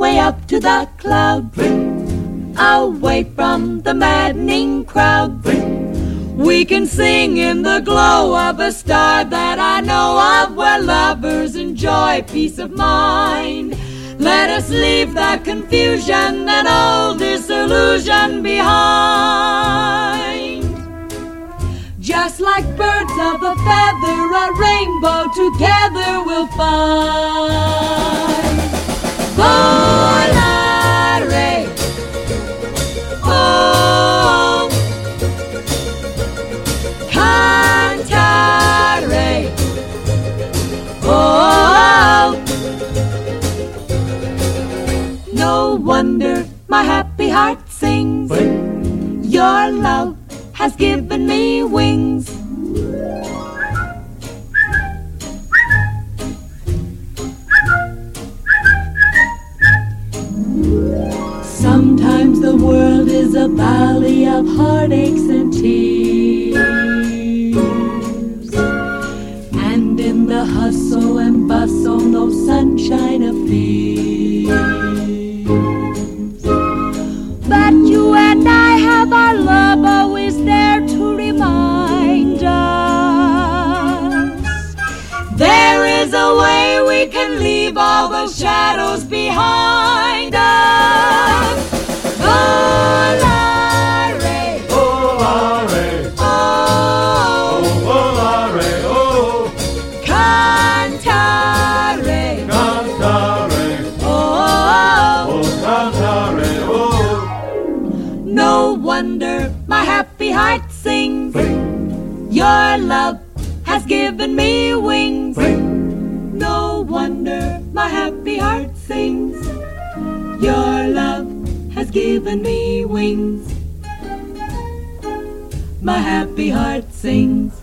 way up to the clouds, away from the maddening crowds. We can sing in the glow of a star that I know of, where lovers enjoy peace of mind. Let us leave the confusion and all disillusion behind. Just like birds of a feather, a rainbow together we'll find. Volare, oh, cantare, oh. No wonder my happy heart sings. Your love has given me wings. Sometimes the world is a valley of heartaches and tears, and in the hustle and bustle no sunshine appears. But you and I have our love always there to remind us. There is a way we can leave all the shadows behind us. Volare, volare, oh, volare, oh, cantare, cantare, oh, cantare, oh. no wonder my happy heart sings. Your love has given me wings. No wonder my happy heart sings. Your love has given me wings. My happy heart sings.